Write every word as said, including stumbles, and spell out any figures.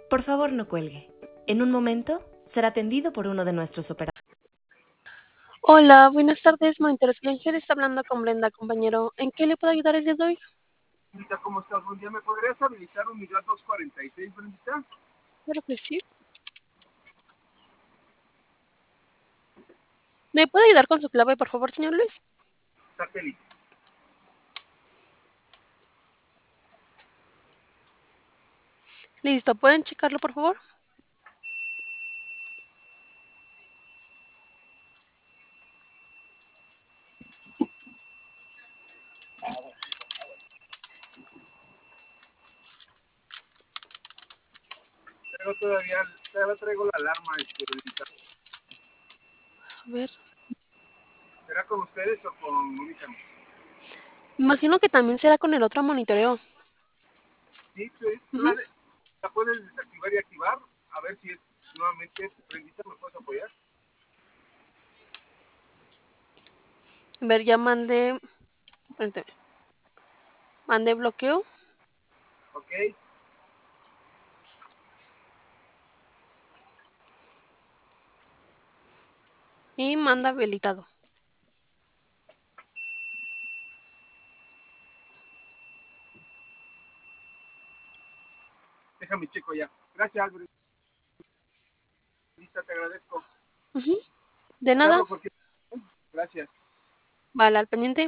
Por favor, no cuelgue. En un momento será atendido por uno de nuestros operadores. Hola, buenas tardes, Monitor Scanger está hablando con Brenda, compañero. ¿En qué le puedo ayudar el día de hoy? Brendita, ¿cómo estás? Buen día. ¿Me podrías habilitar unidad doscientos cuarenta y seis, Brendita? Claro que sí. ¿Me puede ayudar con su clave, por favor, señor Luis? Satélite. Listo, ¿pueden checarlo, por favor? Pero todavía, todavía traigo la alarma, este, Brendita. A ver. ¿Será con ustedes o con Mónica? Imagino que también será con el otro monitoreo. Sí, sí. ¿Tú Ujú. la, la puedes desactivar y activar? A ver si es nuevamente. Brendita, ¿me puedes apoyar? A ver, ya mandé... Permíteme. Mandé bloqueo Ok. y manda habilitado. Déjame checo ya. Gracias, Brendita, te agradezco. Ujú. De Te nada. hablo porque... Gracias. Vale, al pendiente.